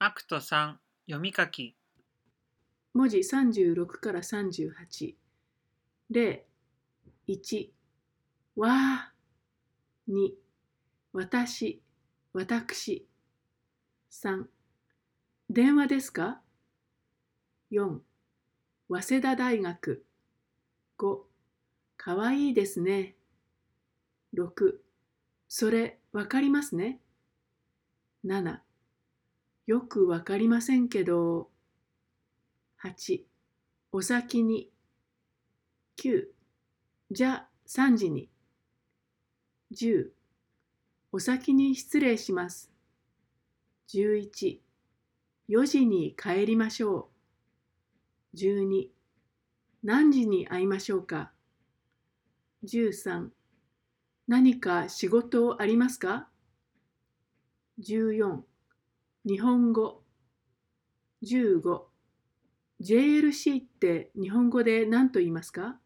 アクト3、読み書き。 文字36から38。例1、わー。2、私、私。3、電話ですか？ 4、早稲田大学。5、かわいいですね。6、それわかりますね。7、よくわかりませんけど。8、お先に。9、じゃあ3時に。10、お先に失礼します。11、4時に帰りましょう。12、何時に会いましょうか。13、何か仕事ありますか。14、日本語。15、JLC って日本語で何と言いますか。